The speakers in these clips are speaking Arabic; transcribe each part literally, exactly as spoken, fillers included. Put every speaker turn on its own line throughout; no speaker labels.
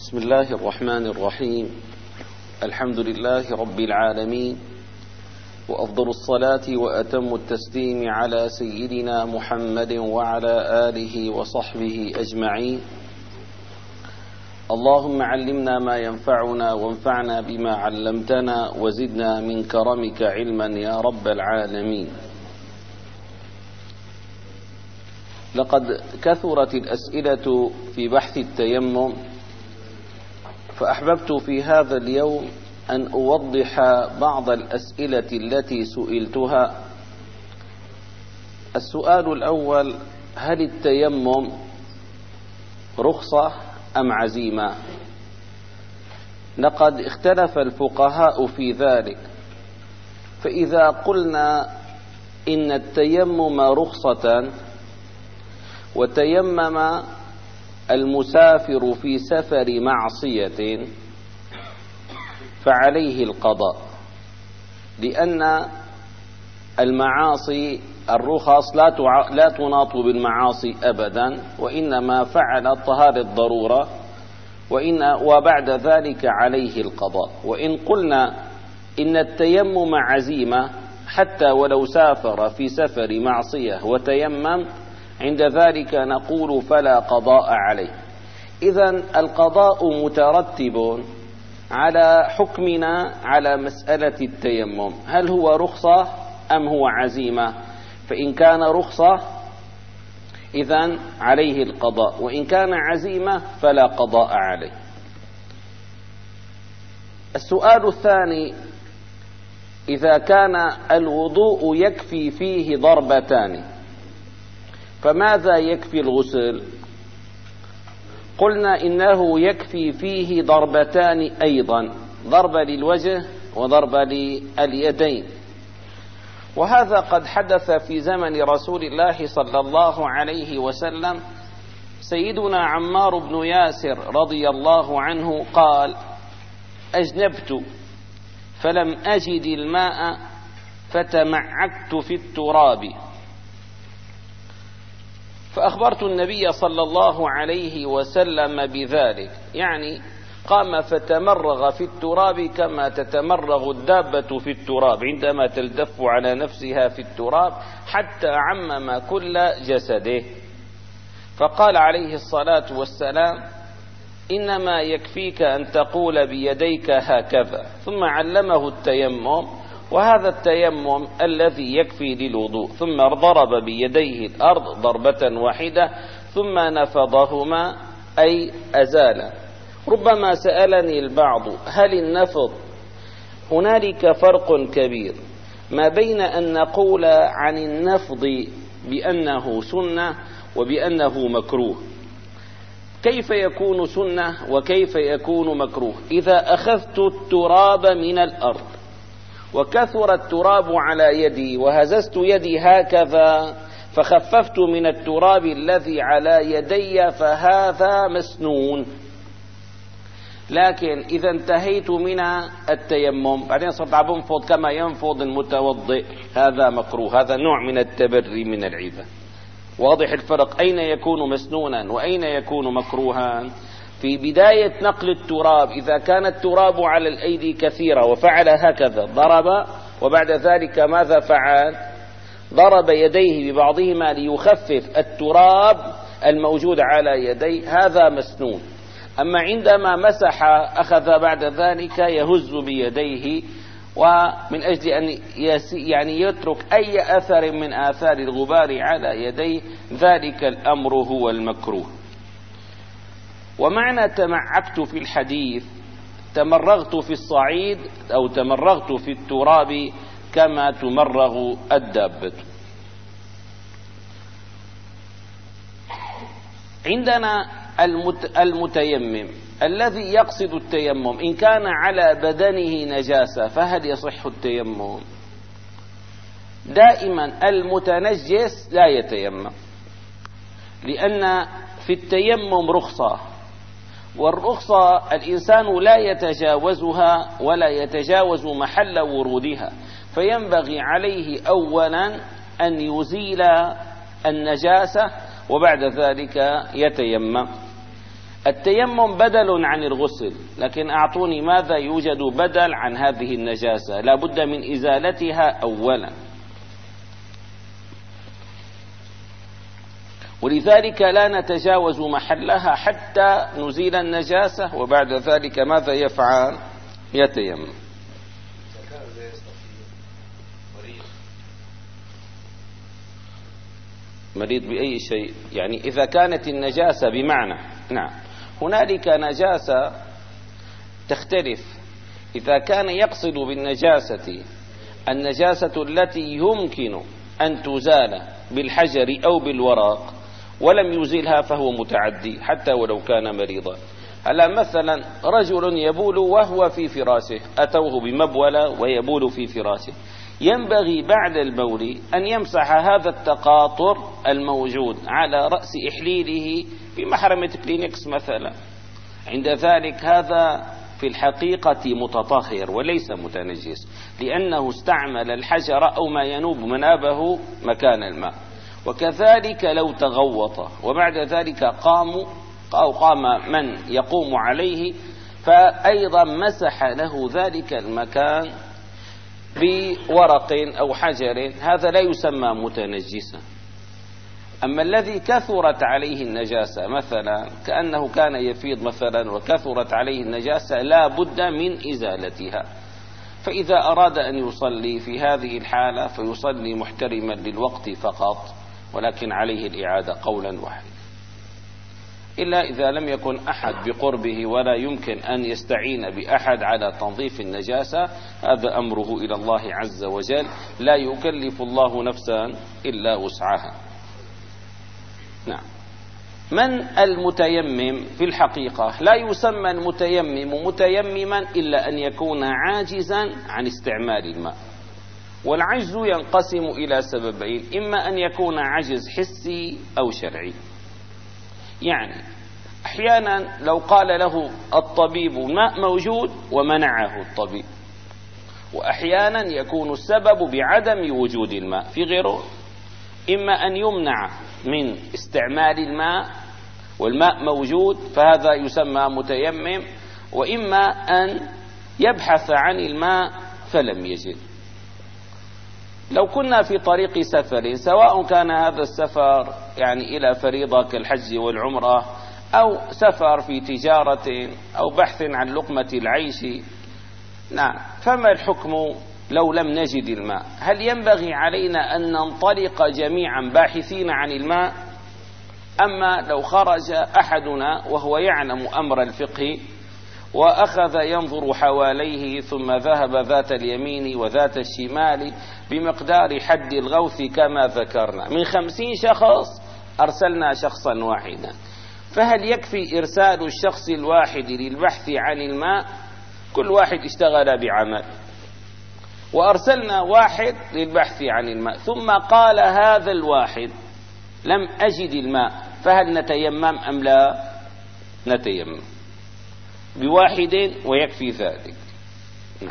بسم الله الرحمن الرحيم. الحمد لله رب العالمين، وأفضل الصلاة وأتم التسليم على سيدنا محمد وعلى آله وصحبه أجمعين. اللهم علمنا ما ينفعنا وانفعنا بما علمتنا وزدنا من كرمك علما يا رب العالمين. لقد كثرت الأسئلة في بحث التيمم، فأحببت في هذا اليوم أن أوضح بعض الأسئلة التي سئلتها. السؤال الأول: هل التيمم رخصة أم عزيمة؟ لقد اختلف الفقهاء في ذلك، فإذا قلنا إن التيمم رخصة وتيمم المسافر في سفر معصية فعليه القضاء، لأن المعاصي الرخص لا لا تناط بالمعاصي أبدا، وإنما فعل طهارة الضرورة وإن وبعد ذلك عليه القضاء. وإن قلنا إن التيمم عزيمة حتى ولو سافر في سفر معصية وتيمم، عند ذلك نقول فلا قضاء عليه. إذن القضاء مترتب على حكمنا على مسألة التيمم، هل هو رخصة أم هو عزيمة؟ فإن كان رخصة إذن عليه القضاء، وإن كان عزيمة فلا قضاء عليه. السؤال الثاني: إذا كان الوضوء يكفي فيه ضربتان فماذا يكفي الغسل؟ قلنا إنه يكفي فيه ضربتان أيضا، ضربة للوجه وضربة لليدين، وهذا قد حدث في زمن رسول الله صلى الله عليه وسلم. سيدنا عمار بن ياسر رضي الله عنه قال: أجنبت فلم أجد الماء فتمعكت في التراب، فأخبرت النبي صلى الله عليه وسلم بذلك، يعني قام فتمرغ في التراب كما تتمرغ الدابة في التراب عندما تلتف على نفسها في التراب حتى عمم كل جسده. فقال عليه الصلاة والسلام: إنما يكفيك أن تقول بيديك هكذا، ثم علمه التيمم، وهذا التيمم الذي يكفي للوضوء، ثم ضرب بيديه الأرض ضربة واحدة ثم نفضهما أي أزال. ربما سألني البعض: هل النفض هنالك فرق كبير ما بين أن نقول عن النفض بأنه سنة وبأنه مكروه؟ كيف يكون سنة وكيف يكون مكروه؟ إذا أخذت التراب من الأرض وكثر التراب على يدي وهززت يدي هكذا فخففت من التراب الذي على يدي فهذا مسنون. لكن إذا انتهيت من التيمم بعدين صرت عم بنفض كما ينفض المتوضئ، هذا مكروه، هذا نوع من التبري من العبادة. واضح الفرق؟ أين يكون مسنونا وأين يكون مكروها؟ في بداية نقل التراب إذا كان التراب على الأيدي كثيرة وفعل هكذا ضرب، وبعد ذلك ماذا فعل؟ ضرب يديه ببعضهما ليخفف التراب الموجود على يديه، هذا مسنون. أما عندما مسح أخذ بعد ذلك يهز بيديه، ومن أجل أن يعني يترك أي أثر من آثار الغبار على يديه، ذلك الأمر هو المكروه. ومعنى تمعكت في الحديث تمرغت في الصعيد أو تمرغت في التراب كما تمرغ الدابة. عندنا المتيمم الذي يقصد التيمم، إن كان على بدنه نجاسة فهل يصح التيمم؟ دائما المتنجس لا يتيمم، لأن في التيمم رخصة، والرخصة الإنسان لا يتجاوزها ولا يتجاوز محل ورودها، فينبغي عليه أولا أن يزيل النجاسة وبعد ذلك يتيمم. التيمم بدل عن الغسل، لكن أعطوني ماذا يوجد بدل عن هذه النجاسة؟ لا بد من إزالتها أولا، ولذلك لا نتجاوز محلها حتى نزيل النجاسة، وبعد ذلك ماذا يفعل؟ يتيمم. مريض بأي شيء؟ يعني إذا كانت النجاسة بمعنى، نعم هنالك نجاسة تختلف. إذا كان يقصد بالنجاسة النجاسة التي يمكن أن تزال بالحجر أو بالورق ولم يزيلها فهو متعدي حتى ولو كان مريضا. هلا مثلا رجل يبول وهو في فراشه، أتوه بمبولة ويبول في فراشه، ينبغي بعد البول أن يمسح هذا التقاطر الموجود على رأس إحليله بمحرمة كلينكس مثلا. عند ذلك هذا في الحقيقة متطهر وليس متنجس، لأنه استعمل الحجر أو ما ينوب منابه مكان الماء. وكذلك لو تغوط وبعد ذلك قاموا أو قام من يقوم عليه فأيضا مسح له ذلك المكان بورق أو حجر، هذا لا يسمى متنجسا. أما الذي كثرت عليه النجاسة مثلا كأنه كان يفيض مثلا وكثرت عليه النجاسة لا بد من إزالتها. فإذا أراد أن يصلي في هذه الحالة فيصلي محترما للوقت فقط، ولكن عليه الإعادة قولا واحدا، إلا إذا لم يكن أحد بقربه ولا يمكن أن يستعين بأحد على تنظيف النجاسة، هذا أمره إلى الله عز وجل، لا يكلف الله نفسا إلا وسعها. نعم. من المتيمم؟ في الحقيقة لا يسمى المتيمم متيمما إلا أن يكون عاجزا عن استعمال الماء، والعجز ينقسم إلى سببين، إما أن يكون عجز حسي أو شرعي. يعني أحيانا لو قال له الطبيب الماء موجود ومنعه الطبيب، وأحيانا يكون السبب بعدم وجود الماء في غيره، إما أن يمنع من استعمال الماء والماء موجود فهذا يسمى متيمم، وإما أن يبحث عن الماء فلم يجد. لو كنا في طريق سفر، سواء كان هذا السفر يعني إلى فريضة كالحج والعمرة، أو سفر في تجارة أو بحث عن لقمة العيش، نعم، فما الحكم لو لم نجد الماء؟ هل ينبغي علينا أن ننطلق جميعا باحثين عن الماء؟ أما لو خرج أحدنا وهو يعلم أمر الفقه وأخذ ينظر حواليه ثم ذهب ذات اليمين وذات الشمال بمقدار حد الغوث كما ذكرنا، من خمسين شخص أرسلنا شخصا واحدا، فهل يكفي إرسال الشخص الواحد للبحث عن الماء؟ كل واحد اشتغل بعمل، وأرسلنا واحد للبحث عن الماء، ثم قال هذا الواحد لم أجد الماء، فهل نتيمم أم لا؟ نتيمم بواحد ويكفي ذلك. نعم.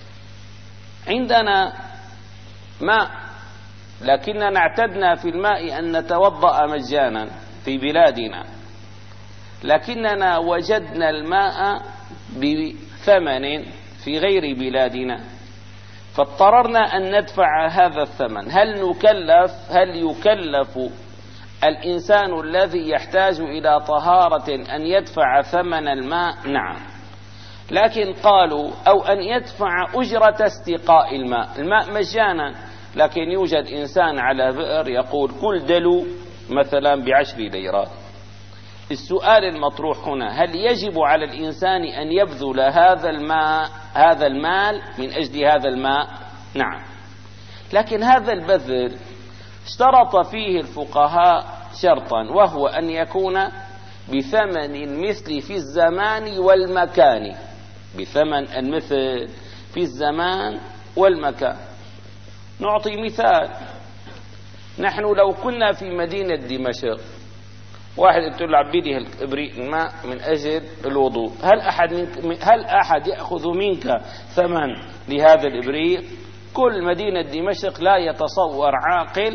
عندنا ماء لكننا اعتدنا في الماء أن نتوضأ مجانا في بلادنا، لكننا وجدنا الماء بثمن في غير بلادنا، فاضطررنا أن ندفع هذا الثمن. هل نكلف هل يكلف الإنسان الذي يحتاج إلى طهارة أن يدفع ثمن الماء؟ نعم، لكن قالوا أو أن يدفع أجرة استقاء الماء. الماء مجانا، لكن يوجد إنسان على بئر يقول كل دلو مثلا بعشر ليرات. السؤال المطروح هنا، هل يجب على الإنسان أن يبذل هذا الماء هذا المال من أجل هذا الماء؟ نعم، لكن هذا البذل اشترط فيه الفقهاء شرطا، وهو أن يكون بثمن المثل في الزمان والمكان، بثمن المثل في الزمان والمكان. نعطي مثال، نحن لو كنا في مدينة دمشق، واحد قلت له عبيدي الإبريق الماء من أجل الوضوء، هل أحد منك هل أحد يأخذ منك ثمن لهذا الإبريق؟ كل مدينة دمشق لا يتصور عاقل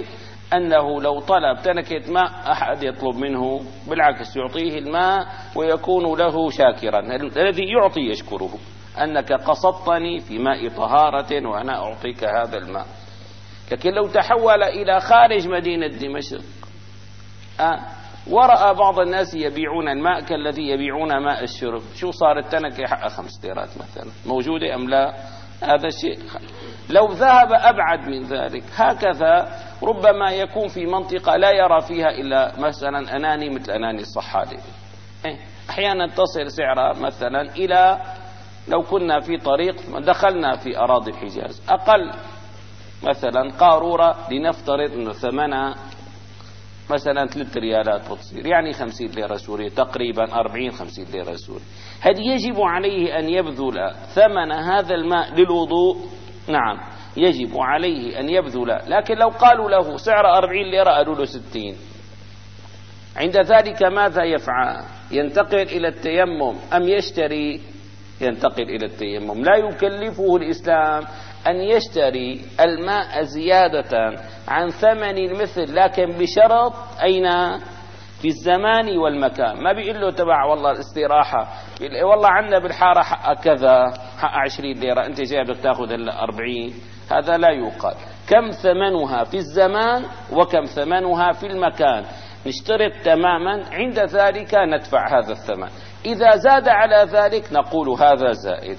أنه لو طلب تنكة ماء أحد يطلب منه، بالعكس يعطيه الماء ويكون له شاكرا. الذي يعطي يشكره، أنك قصدتني في ماء طهارة وأنا أعطيك هذا الماء. لكن لو تحول إلى خارج مدينة دمشق أه ورأى بعض الناس يبيعون الماء كالذي يبيعون ماء الشرب، شو صار التنكة حقها خمس ليرات مثلا، موجودة أم لا؟ هذا الشيء. لو ذهب أبعد من ذلك هكذا ربما يكون في منطقة لا يرى فيها إلا مثلا أناني مثل أناني الصحالي، أحيانا تصل سعرها مثلا إلى، لو كنا في طريق دخلنا في أراضي الحجاز، أقل مثلا قارورة لنفترض أنه ثمنها مثلا ثلاث ريالات بتصير، يعني خمسين ليرة سورية تقريبا، أربعين خمسين ليرة سورية. هل يجب عليه أن يبذل ثمن هذا الماء للوضوء؟ نعم يجب عليه أن يبذل، لكن لو قالوا له سعر أربعين ليرة قالوا له ستين، عند ذلك ماذا يفعل؟ ينتقل إلى التيمم أم يشتري؟ ينتقل إلى التيمم. لا يكلفه الإسلام أن يشتري الماء زيادة عن ثمن المثل، لكن بشرط أين؟ في الزمان والمكان. ما بيقول له تبع والله الاستراحة، والله عندنا بالحارة حق كذا، حق عشرين ليرة، أنت جاي بدك تأخذ هلا أربعين، هذا لا يقال. كم ثمنها في الزمان وكم ثمنها في المكان، نشترط تماما، عند ذلك ندفع هذا الثمن. إذا زاد على ذلك نقول هذا زائد.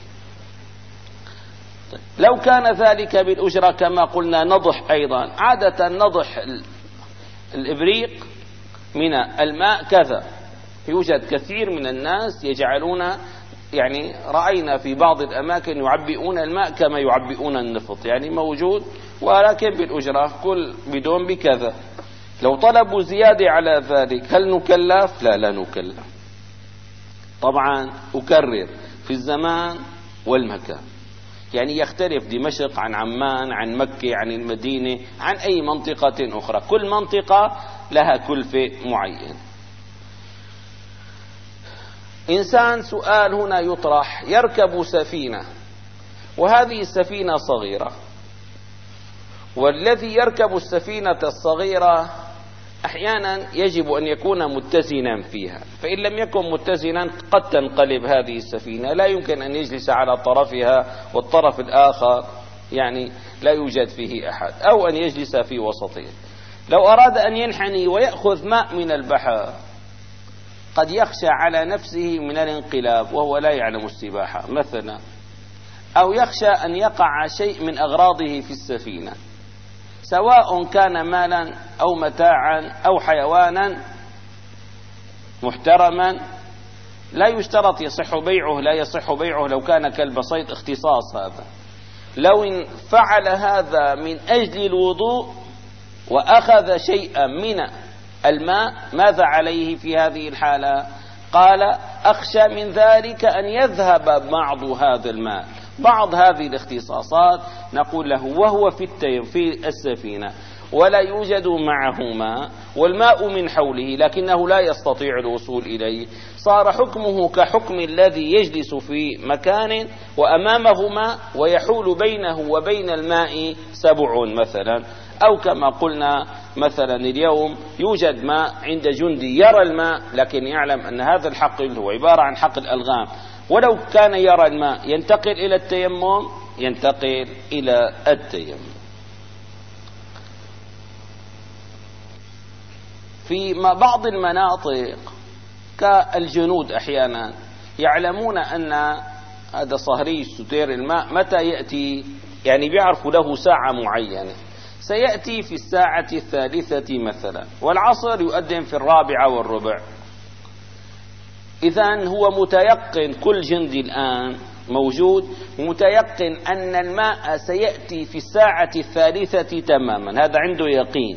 لو كان ذلك بالأجرة كما قلنا نضح أيضا، عادة نضح الإبريق من الماء كذا، يوجد كثير من الناس يجعلون، يعني رأينا في بعض الأماكن يعبئون الماء كما يعبئون النفط، يعني موجود ولكن بالأجرة، كل بدون بكذا. لو طلبوا زيادة على ذلك هل نكلف؟ لا لا نكلف. طبعا أكرر في الزمان والمكان، يعني يختلف دمشق عن عمان عن مكة عن المدينة عن أي منطقة أخرى، كل منطقة لها كلفة معينة. إنسان سؤال هنا يطرح، يركب سفينة وهذه السفينة صغيرة، والذي يركب السفينة الصغيرة أحيانا يجب أن يكون متزنا فيها، فإن لم يكن متزنا قد تنقلب هذه السفينة، لا يمكن أن يجلس على طرفها والطرف الآخر يعني لا يوجد فيه أحد، أو أن يجلس في وسطه. لو أراد أن ينحني ويأخذ ماء من البحر قد يخشى على نفسه من الانقلاب وهو لا يعلم السباحة مثلا، أو يخشى أن يقع شيء من أغراضه في السفينة، سواء كان مالا أو متاعا أو حيوانا محترما، لا يشترط يصح بيعه، لا يصح بيعه لو كان كلب صيد، اختصاص هذا. لو إن فعل هذا من أجل الوضوء وأخذ شيئا من الماء ماذا عليه في هذه الحالة؟ قال أخشى من ذلك أن يذهب بعض هذا الماء، بعض هذه الاختصاصات، نقول له وهو في التيم في السفينة ولا يوجد معه ماء والماء من حوله لكنه لا يستطيع الوصول إليه، صار حكمه كحكم الذي يجلس في مكان وأمامه ماء ويحول بينه وبين الماء سبع مثلا، أو كما قلنا مثلا اليوم يوجد ماء عند جندي يرى الماء لكن يعلم أن هذا الحقل هو عبارة عن حقل ألغام، ولو كان يرى الماء ينتقل إلى التيمم، ينتقل إلى التيمم. في بعض المناطق كالجنود أحيانا يعلمون أن هذا صهري ستير الماء متى يأتي، يعني بيعرفوا له ساعة معينة، سيأتي في الساعة الثالثة مثلا، والعصر يؤذن في الرابعة والربع. إذن هو متيقن، كل جندي الآن موجود متيقن أن الماء سيأتي في الساعة الثالثة تماما، هذا عنده يقين.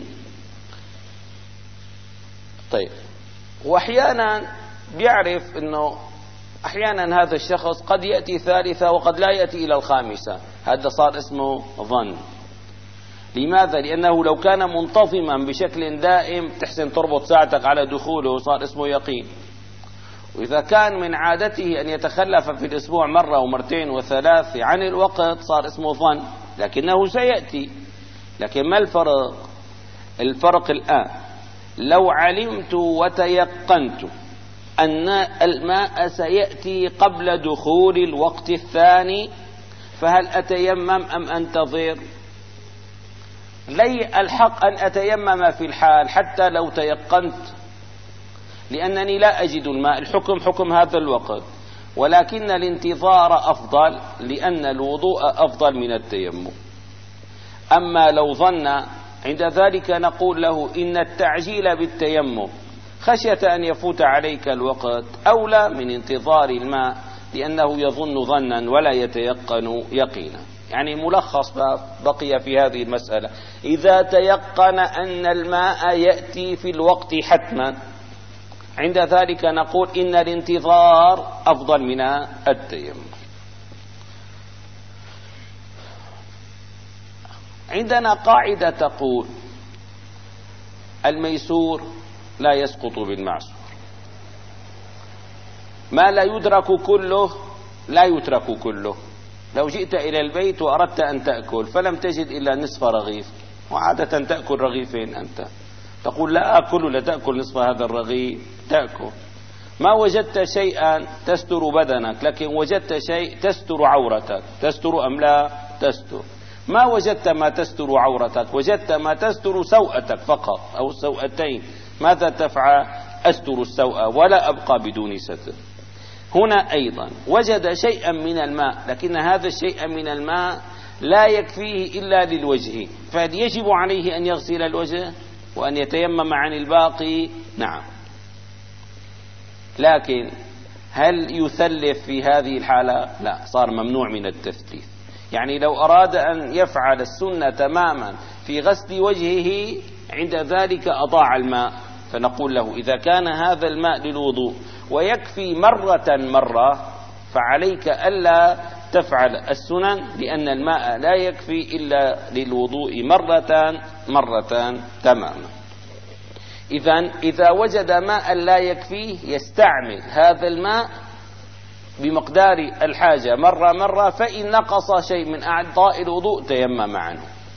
طيب، وأحيانا بيعرف أنه أحيانا هذا الشخص قد يأتي ثالثة وقد لا يأتي إلى الخامسة، هذا صار اسمه ظن. لماذا؟ لأنه لو كان منتظما بشكل دائم تحسن تربط ساعتك على دخوله صار اسمه يقين، وإذا كان من عادته أن يتخلف في الأسبوع مرة ومرتين وثلاث عن الوقت صار اسمه ظن، لكنه سيأتي. لكن ما الفرق؟ الفرق الآن لو علمت وتيقنت أن الماء سيأتي قبل دخول الوقت الثاني فهل أتيمم أم أنتظر؟ لي الحق أن أتيمم في الحال حتى لو تيقنت، لأنني لا أجد الماء، الحكم حكم هذا الوقت، ولكن الانتظار أفضل لأن الوضوء أفضل من التيمم. أما لو ظن عند ذلك نقول له إن التعجيل بالتيمم خشية أن يفوت عليك الوقت أولى من انتظار الماء، لأنه يظن ظنا ولا يتيقن يقينا. يعني ملخص ما بقي في هذه المسألة، إذا تيقن أن الماء يأتي في الوقت حتما عند ذلك نقول إن الانتظار أفضل من التيمم. عندنا قاعدة تقول الميسور لا يسقط بالمعسور، ما لا يدرك كله لا يترك كله. لو جئت إلى البيت وأردت أن تأكل فلم تجد إلا نصف رغيف، وعادة تأكل رغيفين أنت، تقول لا أكل، لا تأكل نصف هذا الرغيف، تأكل. ما وجدت شيئا تستر بدنك، لكن وجدت شيء تستر عورتك، تستر أم لا تستر؟ ما وجدت ما تستر عورتك، وجدت ما تستر سوءتك فقط أو سوءتين، ماذا تفعل؟ أستر السوء ولا أبقى بدون ستر. هنا أيضا وجد شيئا من الماء، لكن هذا الشيء من الماء لا يكفيه إلا للوجه، فيجب عليه أن يغسل الوجه وأن يتيمم عن الباقي. نعم، لكن هل يثلث في هذه الحالة؟ لا، صار ممنوع من التثليث. يعني لو أراد أن يفعل السنة تماما في غسل وجهه عند ذلك أضاع الماء، فنقول له إذا كان هذا الماء للوضوء ويكفي مرة مرة فعليك ألا تفعل السنن، لأن الماء لا يكفي إلا للوضوء مرة مرة تماما. إذن إذا وجد ماء لا يكفيه يستعمل هذا الماء بمقدار الحاجة مرة مرة، فإن نقص شيء من أعضاء الوضوء تيمم عنه.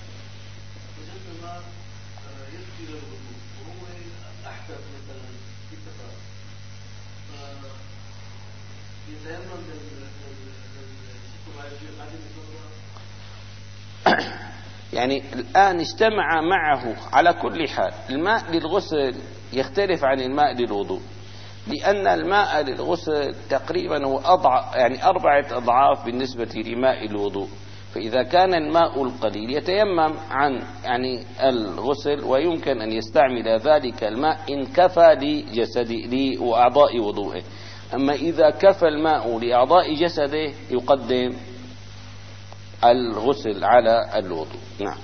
يعني الآن اجتمع معه على كل حال. الماء للغسل يختلف عن الماء للوضوء، لأن الماء للغسل تقريبا هو أضع يعني أربعة أضعاف بالنسبة لماء الوضوء. فإذا كان الماء القليل يتيمم عن يعني الغسل، ويمكن أن يستعمل ذلك الماء إن كفى لجسده وأعضاء وضوءه. أما إذا كفى الماء لأعضاء جسده يقدم الغسل على الوضوء. نعم.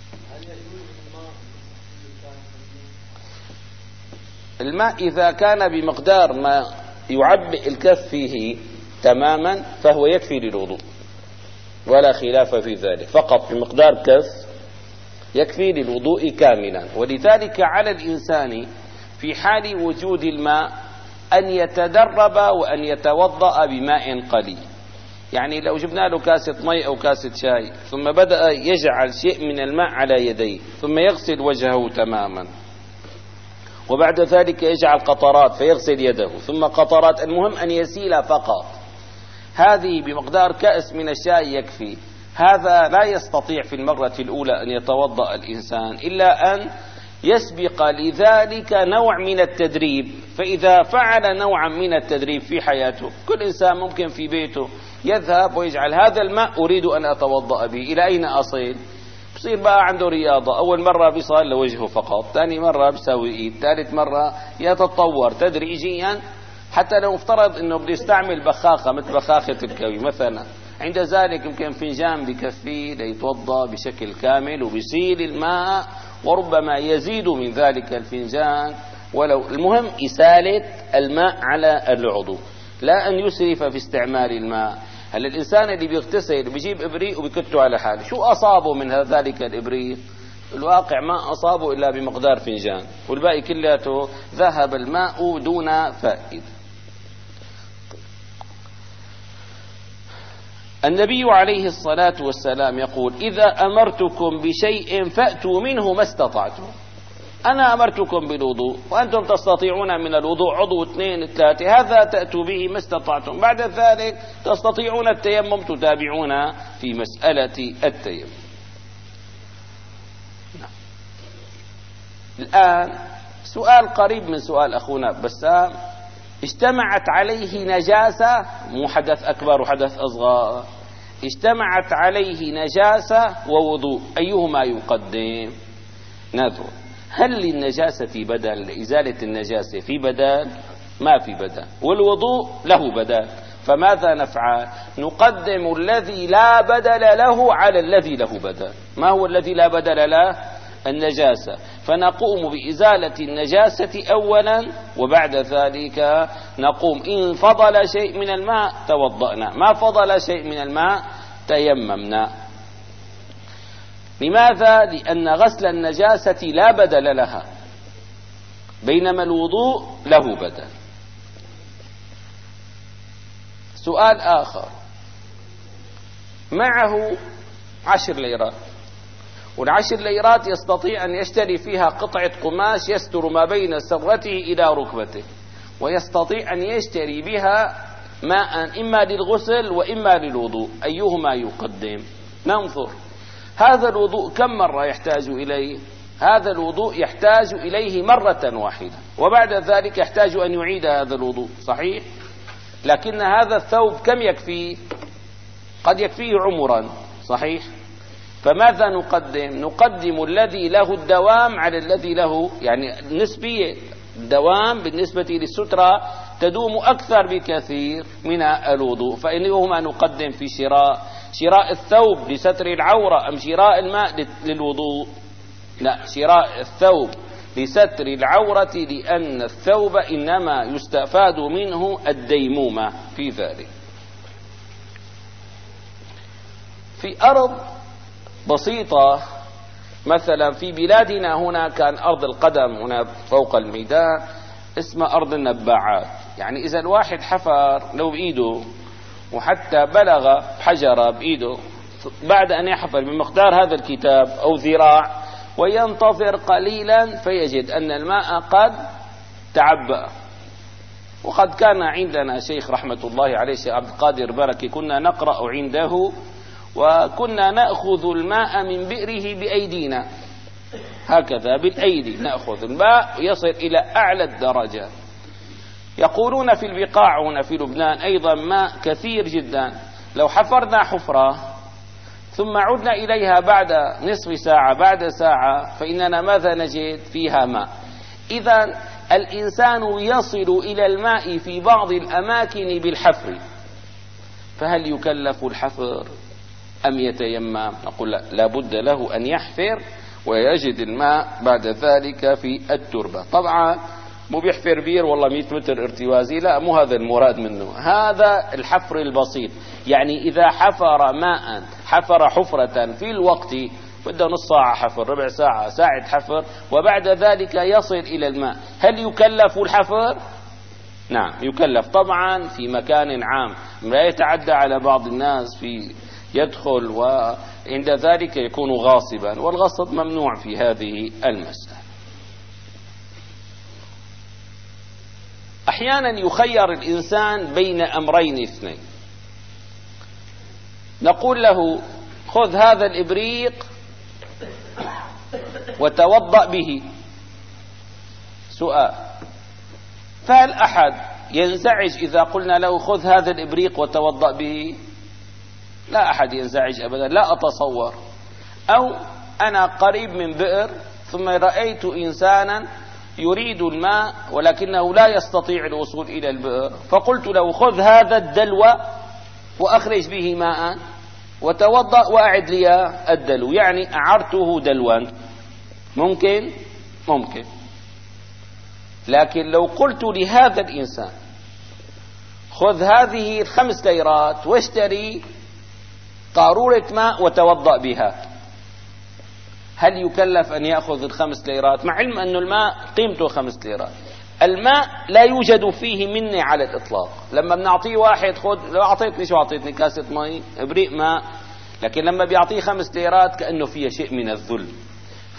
الماء إذا كان بمقدار ما يعبئ الكف فيه تماما فهو يكفي للوضوء ولا خلاف في ذلك، فقط بمقدار كف يكفي للوضوء كاملا. ولذلك على الإنسان في حال وجود الماء أن يتدرب وأن يتوضأ بماء قليل. يعني لو جبنا له كاسة مي أو كاسة شاي ثم بدأ يجعل شيء من الماء على يديه ثم يغسل وجهه تماما، وبعد ذلك يجعل قطرات فيغسل يده ثم قطرات، المهم أن يسيل فقط، هذه بمقدار كأس من الشاي يكفي. هذا لا يستطيع في المرة الأولى أن يتوضأ الإنسان إلا أن يسبق لذلك نوع من التدريب. فإذا فعل نوعا من التدريب في حياته، كل إنسان ممكن في بيته يذهب ويجعل هذا الماء أريد أن أتوضأ به، إلى أين أصل؟ بصير بقى عنده رياضة، أول مرة بيصل لوجهه فقط، ثاني مرة بيسوي إيد، ثالث مرة يتطور تدريجيا، حتى لو افترض أنه بده يستعمل بخاخة مثل بخاخة الكوي مثلا، عند ذلك يمكن فنجان بكفيه ليتوضأ بشكل كامل وبيسيل الماء، وربما يزيد من ذلك الفنجان، ولو المهم إسالة الماء على العضو، لا أن يسرف في استعمال الماء. هل الإنسان اللي بيغتسل بيجيب إبريق وبيكته على حاله، شو أصابه من ذلك الإبريق؟ الواقع ما أصابه إلا بمقدار فنجان، والباقي كلياته ذهب الماء دون فائدة. النبي عليه الصلاة والسلام يقول: إذا أمرتكم بشيء فأتوا منه ما استطعتم. أنا أمرتكم بالوضوء وأنتم تستطيعون من الوضوء عضو اثنين ثلاثة، هذا تأتوا به ما استطعتم، بعد ذلك تستطيعون التيمم، تتابعون في مسألة التيمم. الآن سؤال قريب من سؤال أخونا بسام، اجتمعت عليه نجاسة، مو حدث أكبر وحدث أصغر، اجتمعت عليه نجاسة ووضوء، أيهما يقدم؟ نذر. هل للنجاسة بدل؟ لإزالة النجاسة في بدل؟ ما في بدل، والوضوء له بدل، فماذا نفعل؟ نقدم الذي لا بدل له على الذي له بدل. ما هو الذي لا بدل له؟ النجاسة، فنقوم بإزالة النجاسة أولا، وبعد ذلك نقوم إن فضل شيء من الماء توضأنا، ما فضل شيء من الماء تيممنا. لماذا؟ لأن غسل النجاسة لا بدل لها، بينما الوضوء له بدل. سؤال آخر، معه عشر ليرات، والعشر ليرات يستطيع أن يشتري فيها قطعة قماش يستر ما بين سرته إلى ركبته، ويستطيع أن يشتري بها ماء إما للغسل وإما للوضوء، أيهما يقدم؟ ننظر. هذا الوضوء كم مرة يحتاج إليه؟ هذا الوضوء يحتاج إليه مرة واحدة، وبعد ذلك يحتاج أن يعيد هذا الوضوء، صحيح؟ لكن هذا الثوب كم يكفيه؟ قد يكفيه عمرا، صحيح؟ فماذا نقدم؟ نقدم الذي له الدوام على الذي له يعني نسبية. الدوام بالنسبة للسترة تدوم أكثر بكثير من الوضوء، فإنهما نقدم في شراء شراء الثوب لستر العورة أم شراء الماء للوضوء؟ لا، شراء الثوب لستر العورة، لأن الثوب إنما يستفاد منه الديمومة في ذلك. في أرض بسيطة مثلا في بلادنا هنا، كان أرض القدم هنا فوق الميدان اسمها أرض النباعات، يعني إذا الواحد حفر لو بإيده وحتى بلغ حجرة بإيده بعد أن يحفر بمقدار هذا الكتاب أو ذراع وينتظر قليلا فيجد أن الماء قد تعبأ. وقد كان عندنا شيخ رحمة الله عليه، شيخ عبد القادر بركي، كنا نقرأ عنده وكنا نأخذ الماء من بئره بأيدينا، هكذا بالأيدي نأخذ الماء يصل إلى أعلى الدرجة. يقولون في البقاع هنا في لبنان أيضا ماء كثير جدا، لو حفرنا حفرة ثم عدنا إليها بعد نصف ساعة بعد ساعة فإننا ماذا نجد؟ فيها ماء. إذن الإنسان يصل إلى الماء في بعض الأماكن بالحفر، فهل يكلف الحفر أم يتيمم؟ نقول لا، لا بد له أن يحفر ويجد الماء بعد ذلك في التربة. طبعا مو بيحفر بير والله مئة متر ارتوازي، لا، مو هذا المراد منه، هذا الحفر البسيط. يعني إذا حفر ماء، حفر حفرة في الوقت بده نص ساعة حفر، ربع ساعة، ساعة حفر، وبعد ذلك يصل إلى الماء، هل يكلف الحفر؟ نعم يكلف، طبعا في مكان عام، لا يتعدى على بعض الناس في يدخل وعند ذلك يكون غاصبا، والغصب ممنوع في هذه المسألة. أحيانا يخير الإنسان بين أمرين اثنين، نقول له خذ هذا الإبريق وتوضأ به. سؤال، فهل أحد ينزعج إذا قلنا له خذ هذا الإبريق وتوضأ به؟ لا أحد ينزعج أبدا، لا أتصور. أو أنا قريب من بئر ثم رأيت إنسانا يريد الماء ولكنه لا يستطيع الوصول إلى البئر، فقلت له خذ هذا الدلو وأخرج به ماء وتوضأ وأعد لي الدلو، يعني أعرته دلوا. ممكن؟ ممكن. لكن لو قلت لهذا الإنسان خذ هذه الخمس ليرات واشتري قارورة ماء وتوضأ بها، هل يكلف أن يأخذ الخمس ليرات؟ مع علم أن الماء قيمته خمس ليرات. الماء لا يوجد فيه منة على الإطلاق، لما بنعطيه واحد خذ، لو أعطيتني شو أعطيتني كاسة ماء إبريق ماء، لكن لما بيعطيه خمس ليرات كأنه فيه شيء من الذل.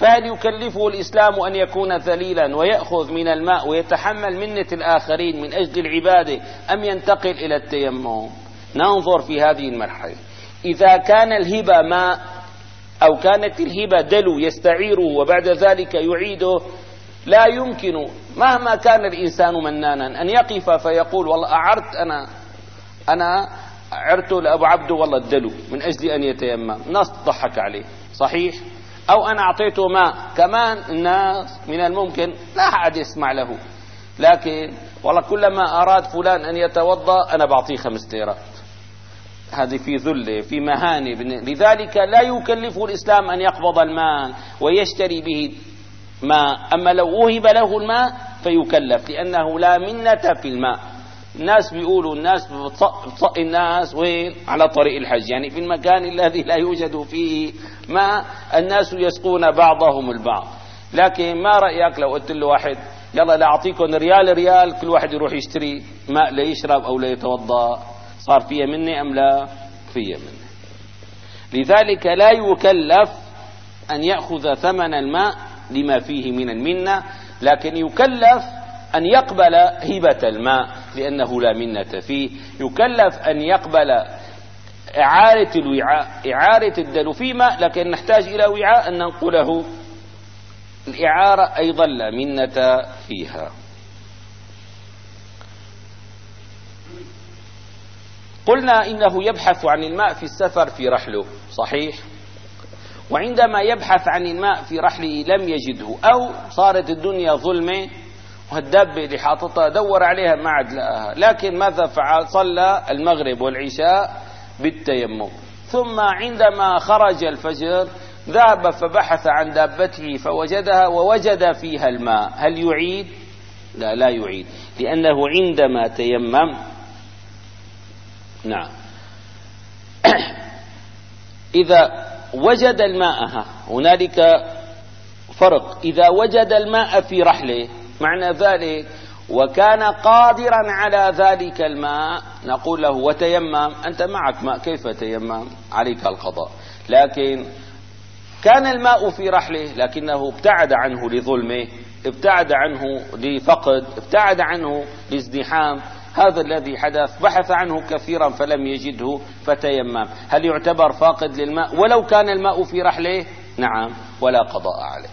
فهل يكلفه الإسلام أن يكون ذليلا ويأخذ من الماء ويتحمل منة الآخرين من أجل العبادة، أم ينتقل إلى التيمم؟ ننظر في هذه المرحلة. إذا كان الهبة ماء أو كانت الهبة دلو يستعيره وبعد ذلك يعيده، لا يمكن مهما كان الإنسان منانا أن يقف فيقول والله أعرت أنا أنا عرت لأبو عبده والله الدلو من أجل أن يتيمم، الناس تضحك عليه، صحيح؟ أو أنا أعطيته ماء، كمان الناس من الممكن لا أحد يسمع له، لكن والله كلما أراد فلان أن يتوضأ أنا بعطيه خمس ليرات. هذه في ذلة، في مهانة. لذلك لا يكلفه الإسلام أن يقبض المال ويشتري به ماء. أما لو وهب له الماء فيكلف، لأنه لا منة في الماء. الناس بيقولوا الناس بتصق الناس وين؟ على طريق الحج، يعني في المكان الذي لا يوجد فيه ماء الناس يسقون بعضهم البعض. لكن ما رأيك لو قلت له واحد يلا لا أعطيكم ريال ريال كل واحد يروح يشتري ماء ليشرب أو ليتوضأ، صار فيها مني أم لا؟ فيها مني. لذلك لا يكلف أن يأخذ ثمن الماء لما فيه من المنة، لكن يكلف أن يقبل هبة الماء لأنه لا منة فيه. يكلف أن يقبل إعارة الوعاء، إعارة الدلو في ماء لكن نحتاج إلى وعاء أن ننقله، الإعارة أيضا لا منة فيها. قلنا إنه يبحث عن الماء في السفر في رحله، صحيح؟ وعندما يبحث عن الماء في رحله لم يجده، أو صارت الدنيا ظلمة وهالدابة اللي حاططها دور عليها ما عاد لقاها، لكن ماذا فعل؟ صلى المغرب والعشاء بالتيمم، ثم عندما خرج الفجر ذهب فبحث عن دابته فوجدها ووجد فيها الماء. هل يعيد؟ لا لا يعيد، لأنه عندما تيمم نعم إذا وجد الماء، هنالك فرق، إذا وجد الماء في رحله معنى ذلك وكان قادرا على ذلك الماء نقول له وتيمم، أنت معك ماء كيف تيمم؟ عليك القضاء. لكن كان الماء في رحله لكنه ابتعد عنه لظلمه، ابتعد عنه لفقد، ابتعد عنه لازدحام، هذا الذي حدث، بحث عنه كثيرا فلم يجده فتيمم. هل يعتبر فاقد للماء ولو كان الماء في رحله؟ نعم، ولا قضاء عليه.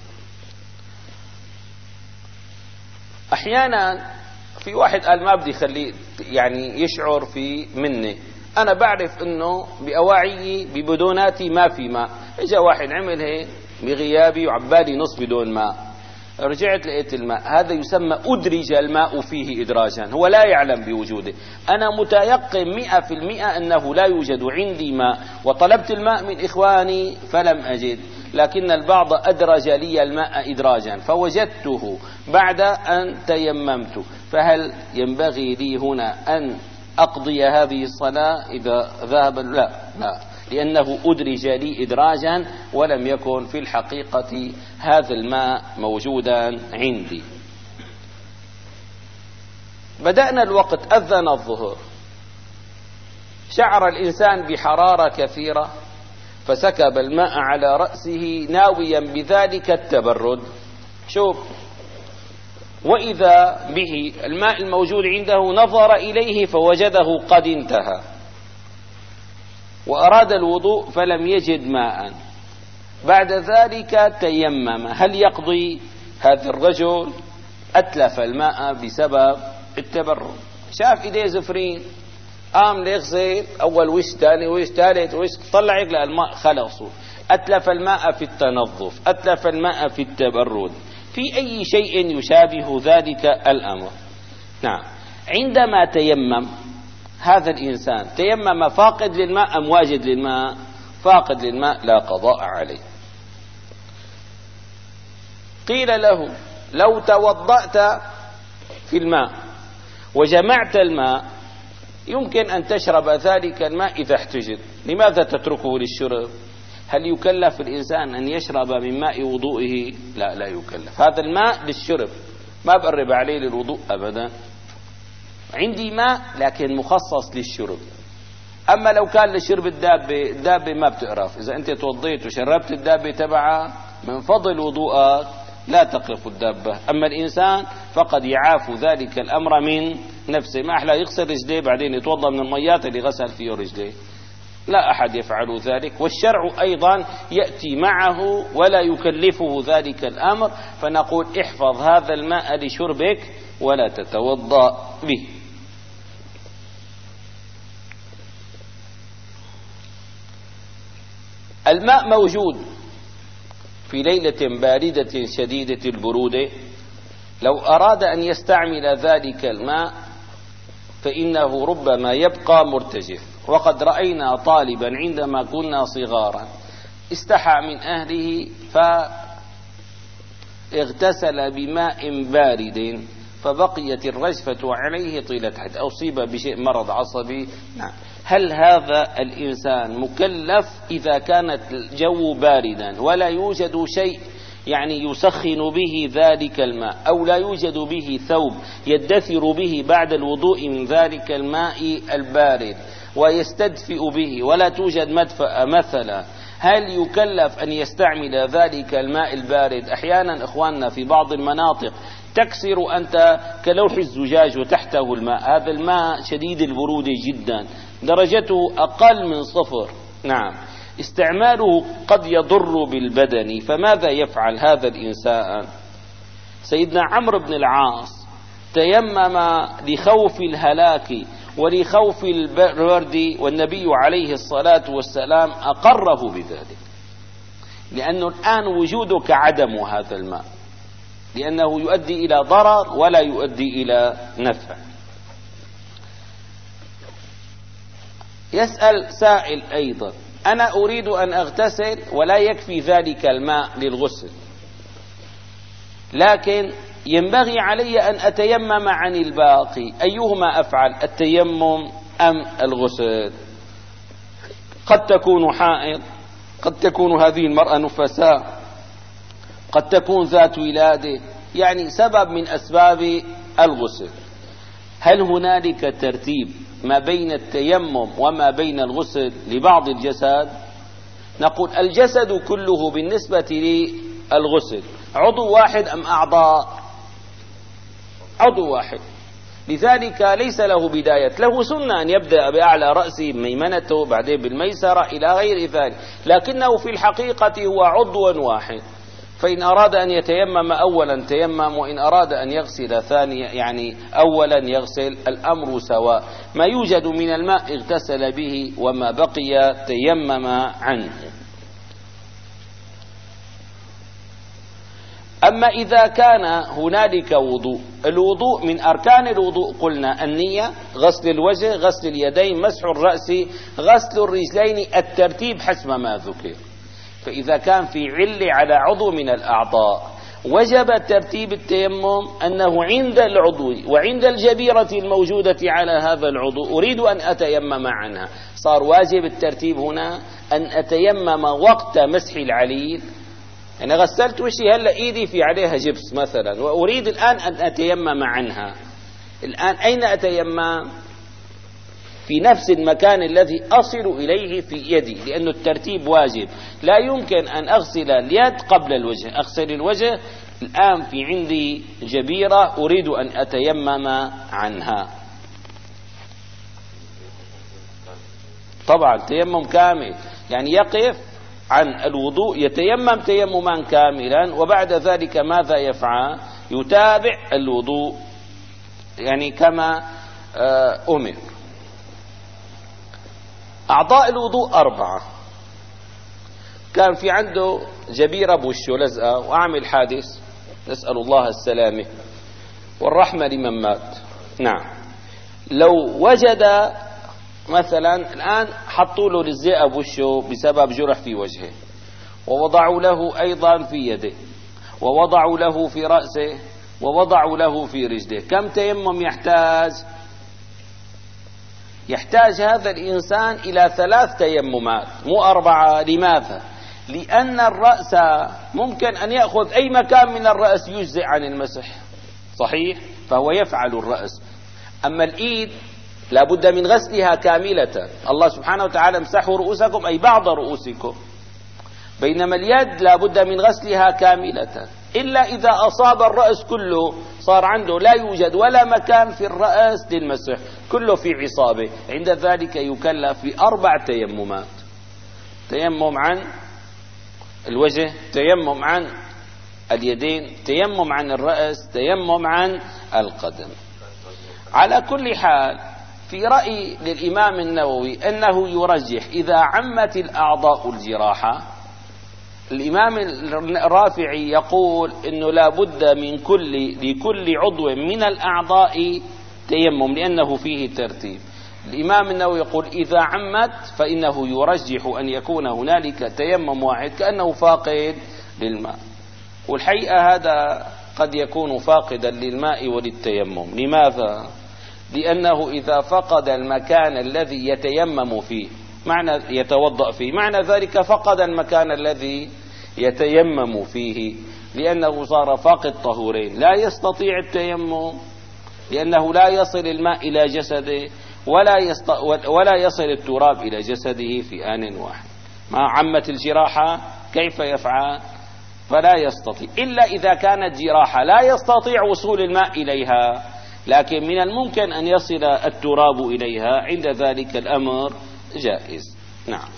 أحيانا في واحد قال ما بدي خليه يعني يشعر في مني، أنا بعرف إنه بأواعيي ببدوناتي ما في ماء، إجا واحد عمل هيك بغيابي وعبالي نص بدون ماء، رجعت لقيت الماء، هذا يسمى أدرج الماء فيه إدراجا، هو لا يعلم بوجوده. أنا متيقن مئة في المئة أنه لا يوجد عندي ماء، وطلبت الماء من إخواني فلم أجد، لكن البعض أدرج لي الماء إدراجا فوجدته بعد أن تيممت، فهل ينبغي لي هنا أن أقضي هذه الصلاة إذا ذهب؟ لا لا، لأنه أدرج لي إدراجا ولم يكن في الحقيقة هذا الماء موجودا عندي. بدأنا الوقت، أذن الظهر، شعر الإنسان بحرارة كثيرة فسكب الماء على رأسه ناويا بذلك التبرد. شوف، وإذا به الماء الموجود عنده نظر إليه فوجده قد انتهى، وأراد الوضوء فلم يجد ماء، بعد ذلك تيمم. هل يقضي؟ هذا الرجل أتلف الماء بسبب التبرد، شاف إيديه زفرين قام ليغسل أول وش ثاني وش ثالث وش، طلع يقلع الماء خلصوا، أتلف الماء في التنظف، أتلف الماء في التبرد، في أي شيء يشابه ذلك الأمر. نعم، عندما تيمم هذا الإنسان تيمم فاقد للماء أم واجد للماء؟ فاقد للماء، لا قضاء عليه. قيل له لو توضأت في الماء وجمعت الماء يمكن أن تشرب ذلك الماء إذا احتجت، لماذا تتركه للشرب؟ هل يكلف الإنسان أن يشرب من ماء وضوئه؟ لا لا يكلف، هذا الماء للشرب، ما بقرب عليه للوضوء أبدا. عندي ماء لكن مخصص للشرب. أما لو كان لشرب الدابة، الدابة ما بتقرف، إذا أنت توضيت وشربت الدابة تبعها من فضل وضوءك لا تقف الدابة. أما الإنسان فقد يعاف ذلك الأمر من نفسه. ما أحلى يغسل رجليه بعدين يتوضأ من الميات اللي غسل فيه رجليه، لا أحد يفعل ذلك. والشرع أيضا يأتي معه ولا يكلفه ذلك الأمر، فنقول احفظ هذا الماء لشربك ولا تتوضأ به. الماء موجود في ليلة باردة شديدة البرودة، لو أراد أن يستعمل ذلك الماء فإنه ربما يبقى مرتجف. وقد رأينا طالبا عندما كنا صغارا استحى من أهله فاغتسل بماء بارد فبقيت الرجفة عليه طيلة حد، أصيب بشيء مرض عصبي. نعم. هل هذا الإنسان مكلف إذا كانت الجو باردا ولا يوجد شيء يعني يسخن به ذلك الماء، أو لا يوجد به ثوب يدثر به بعد الوضوء من ذلك الماء البارد ويستدفئ به، ولا توجد مدفأة مثلا، هل يكلف أن يستعمل ذلك الماء البارد؟ أحيانا إخواننا في بعض المناطق تكسر أنت كلوح الزجاج وتحته الماء، هذا الماء شديد البرودة جدا، درجته أقل من صفر. نعم. استعماله قد يضر بالبدن، فماذا يفعل هذا الإنسان؟ سيدنا عمرو بن العاص تيمم لخوف الهلاك ولخوف البرد، والنبي عليه الصلاة والسلام أقره بذلك، لأنه الآن وجودك عدم هذا الماء، لأنه يؤدي إلى ضرر ولا يؤدي إلى نفع. يسأل سائل أيضا: أنا أريد أن أغتسل ولا يكفي ذلك الماء للغسل، لكن ينبغي علي أن أتيمم عن الباقي، أيهما أفعل، التيمم أم الغسل؟ قد تكون حائض، قد تكون هذه المرأة نفساء، قد تكون ذات ولادة، يعني سبب من أسباب الغسل. هل هنالك ترتيب ما بين التيمم وما بين الغسل لبعض الجسد؟ نقول الجسد كله بالنسبة للغسل عضو واحد أم أعضاء؟ عضو واحد، لذلك ليس له بداية، له سنة أن يبدأ بأعلى رأسه بميمنته بعدين بالميسرة إلى غير ذلك، لكنه في الحقيقة هو عضو واحد. فإن أراد أن يتيمم أولا تيمم، وإن أراد أن يغسل ثانيا يعني أولا يغسل، الأمر سواء، ما يوجد من الماء اغتسل به وما بقي تيمم عنه. أما إذا كان هنالك وضوء، الوضوء من أركان الوضوء قلنا النية، غسل الوجه، غسل اليدين، مسح الرأس، غسل الرجلين، الترتيب حسب ما ذكر. فإذا كان في عل على عضو من الأعضاء وجب ترتيب التيمم أنه عند العضو وعند الجبيرة الموجودة على هذا العضو أريد أن أتيمم عنها، صار واجب الترتيب هنا أن أتيمم وقت مسح العليل. أنا غسلت وشي، هلأ إيدي في عليها جبس مثلا وأريد الآن أن أتيمم عنها، الآن أين أتيمم؟ في نفس المكان الذي أصل إليه في يدي، لأن الترتيب واجب. لا يمكن أن أغسل اليد قبل الوجه، أغسل الوجه الآن في عندي جبيرة أريد أن أتيمم عنها. طبعا تيمم كامل، يعني يقف عن الوضوء يتيمم تيمما كاملا، وبعد ذلك ماذا يفعل؟ يتابع الوضوء يعني كما أمر. أعضاء الوضوء أربعة. كان في عنده جبيرة بوشه لزقة وأعمل حادث، نسأل الله السلامة والرحمة لمن مات. نعم. لو وجد مثلا الآن حطوا له لزقة بوشه بسبب جرح في وجهه، ووضعوا له أيضا في يده، ووضعوا له في رأسه، ووضعوا له في رجله، كم تيمم يحتاج؟ يحتاج هذا الإنسان إلى ثلاث تيممات مو أربعة. لماذا؟ لأن الرأس ممكن أن يأخذ أي مكان من الرأس يجزئ عن المسح، صحيح؟ فهو يفعل الرأس. أما الإيد لابد من غسلها كاملة، الله سبحانه وتعالى امسحوا رؤوسكم أي بعض رؤوسكم. بينما اليد لا بد من غسلها كاملة، إلا إذا أصاب الرأس كله، صار عنده لا يوجد ولا مكان في الرأس للمسح، كله في عصابه، عند ذلك يكلف بأربع تيممات: تيمم عن الوجه، تيمم عن اليدين، تيمم عن الرأس، تيمم عن القدم. على كل حال في رأي للإمام النووي أنه يرجح إذا عمت الأعضاء الجراحة. الإمام الرافعي يقول إنه لا بد من كل لكل عضو من الأعضاء تيمم لأنه فيه ترتيب. الإمام النووي يقول إذا عمت فإنه يرجح أن يكون هنالك تيمم واحد كأنه فاقد للماء، والحقيقة هذا قد يكون فاقدا للماء وللتيمم. لماذا؟ لأنه إذا فقد المكان الذي يتيمم فيه معنى يتوضأ فيه، معنى ذلك فقد المكان الذي يتيمم فيه، لأنه صار فاقد طهورين، لا يستطيع التيمم لأنه لا يصل الماء إلى جسده ولا, يست... ولا يصل التراب إلى جسده في آن واحد. ما عمت الجراحة كيف يفعل؟ فلا يستطيع، إلا إذا كانت جراحة لا يستطيع وصول الماء إليها، لكن من الممكن أن يصل التراب إليها، عند ذلك الأمر جائز. نعم.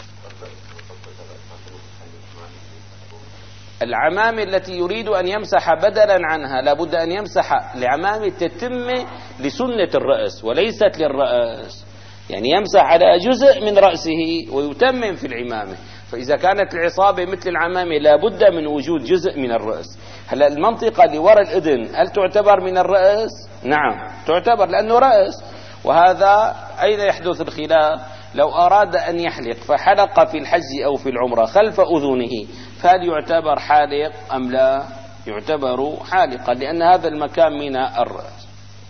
العمام التي يريد أن يمسح بدلا عنها لابد أن يمسح العمام تتم لسنة الرأس وليست للرأس، يعني يمسح على جزء من رأسه ويتمم في العمامة. فإذا كانت العصابة مثل العمامة لابد من وجود جزء من الرأس. هلا المنطقة اللي وراء الأذن هل تعتبر من الرأس؟ نعم تعتبر لأنه رأس. وهذا أين يحدث الخلاف؟ لو أراد أن يحلق فحلق في الحج أو في العمرة خلف أذنه فهل يعتبر حالق أم لا؟ يعتبر حالقا لأن هذا المكان من الرأس.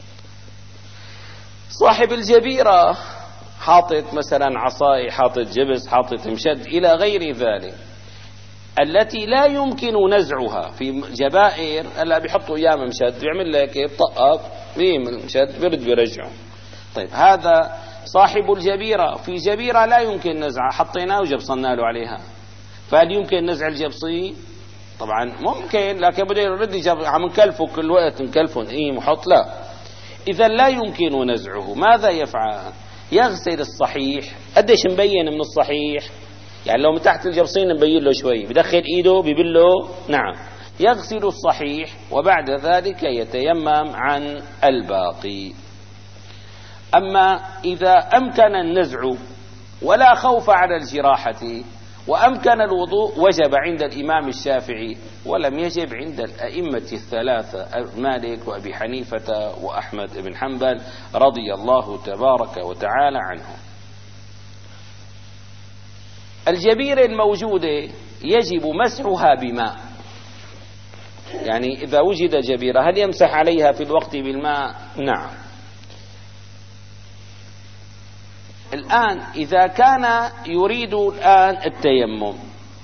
صاحب الجبيرة حاطط مثلا عصاي، حاطط جبس، حاطط مشد إلى غير ذلك، التي لا يمكن نزعها. في جبائر هلا بيحطوا ايام مشد بيعمل لك يطقف بيعمل مشد بيرد بيرجعه. طيب هذا صاحب الجبيرة، في جبيرة لا يمكن نزعها، حطيناه وجبصنا له عليها، فهل يمكن نزع الجبصي؟ طبعا ممكن، لكن بده يرد عم نكلفه كل وقت نكلفه ايه محط، لا. اذا لا يمكن نزعه، ماذا يفعل؟ يغسل الصحيح. قديش مبين من الصحيح؟ يعني لو من تحت الجبصين مبين له شوي، بدخل ايده ببله، نعم. يغسل الصحيح وبعد ذلك يتيمم عن الباقي. أما إذا أمكن النزع ولا خوف على الجراحة وأمكن الوضوء وجب عند الإمام الشافعي، ولم يجب عند الأئمة الثلاثة مالك وأبي حنيفة وأحمد بن حنبل رضي الله تبارك وتعالى عنهم. الجبيرة الموجودة يجب مسحها بماء، يعني إذا وجد جبيرة هل يمسح عليها في الوقت بالماء؟ نعم. الآن إذا كان يريد الآن التيمم،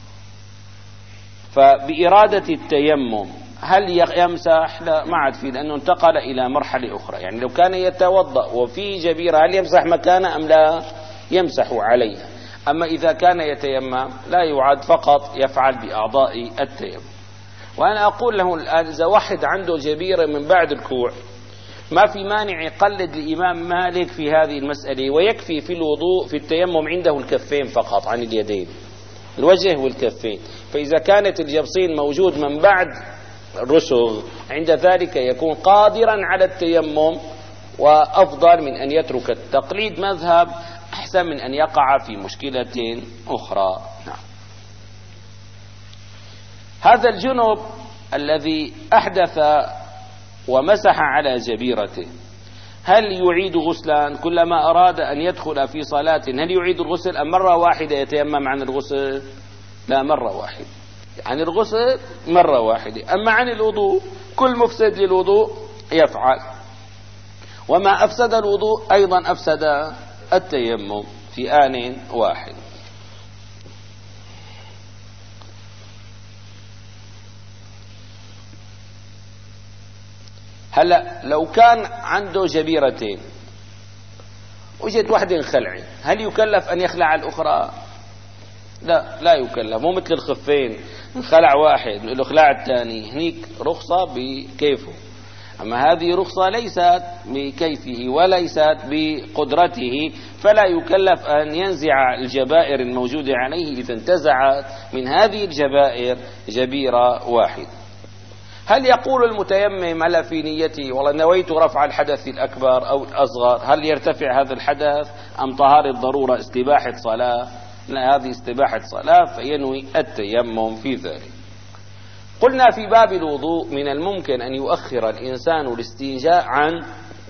فبإرادة التيمم هل يمسح؟ لا، ما عاد فيه، لأنه انتقل إلى مرحلة أخرى. يعني لو كان يتوضأ وفي جبيرة هل يمسح مكانه أم لا؟ يمسح عليها. أما إذا كان يتيمم لا يعاد، فقط يفعل بأعضاء التيمم. وأنا أقول له الآن إذا واحد عنده جبيرة من بعد الكوع ما في مانع يقلد الإمام مالك في هذه المسألة، ويكفي في الوضوء في التيمم عنده الكفين فقط عن اليدين، الوجه والكفين. فإذا كانت الجبصين موجود من بعد الرسغ عند ذلك يكون قادرا على التيمم، وأفضل من أن يترك التقليد مذهب، أحسن من أن يقع في مشكلة أخرى. نعم. هذا الجنب الذي أحدث ومسح على جبيرته هل يعيد غسلا كلما أراد أن يدخل في صلاة؟ هل يعيد الغسل أم مرة واحدة يتيمم عن الغسل؟ لا، مرة واحدة عن الغسل، مرة واحدة. أما عن الوضوء كل مفسد للوضوء يفعل، وما أفسد الوضوء أيضا أفسد التيمم في آن واحد. هلا لو كان عنده جبيرتين وجدت واحدة انخلعت، هل يكلف أن يخلع الأخرى؟ لا لا يكلف، مو مثل الخفين انخلع واحد له خلع الثاني، هنيك رخصة بكيفه. أما هذه رخصة ليست بكيفه وليست بقدرته، فلا يكلف أن ينزع الجبائر الموجودة عليه إذا انتزعت من هذه الجبائر جبيرة واحد. هل يقول المتيمم على في نيته والله نويت رفع الحدث الأكبر أو الأصغر، هل يرتفع هذا الحدث أم طهارة ضرورة استباحة صلاة؟ لا، هذه استباحة صلاة فينوي التيمم في ذلك. قلنا في باب الوضوء من الممكن أن يؤخر الإنسان الاستنجاء عن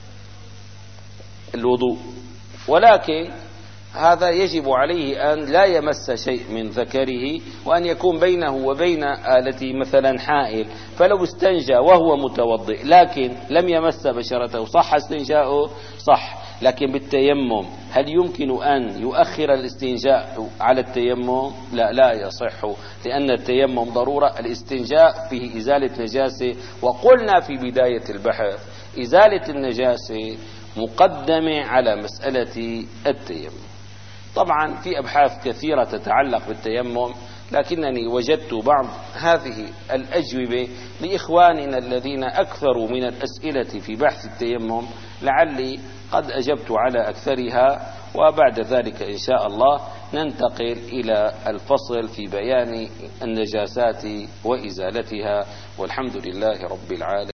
الوضوء، ولكن هذا يجب عليه أن لا يمس شيء من ذكره، وأن يكون بينه وبين آلته مثلا حائل، فلو استنجى وهو متوضئ لكن لم يمس بشرته صح استنجاؤه؟ صح. لكن بالتيمم هل يمكن أن يؤخر الاستنجاء على التيمم؟ لا لا يصح، لأن التيمم ضرورة، الاستنجاء فيه إزالة نجاسة، وقلنا في بداية البحث إزالة النجاسة مقدمة على مسألة التيمم. طبعا في أبحاث كثيرة تتعلق بالتيمم، لكنني وجدت بعض هذه الأجوبة لإخواننا الذين أكثروا من الأسئلة في بحث التيمم، لعلي قد أجبت على أكثرها، وبعد ذلك إن شاء الله ننتقل إلى الفصل في بيان النجاسات وإزالتها، والحمد لله رب العالمين.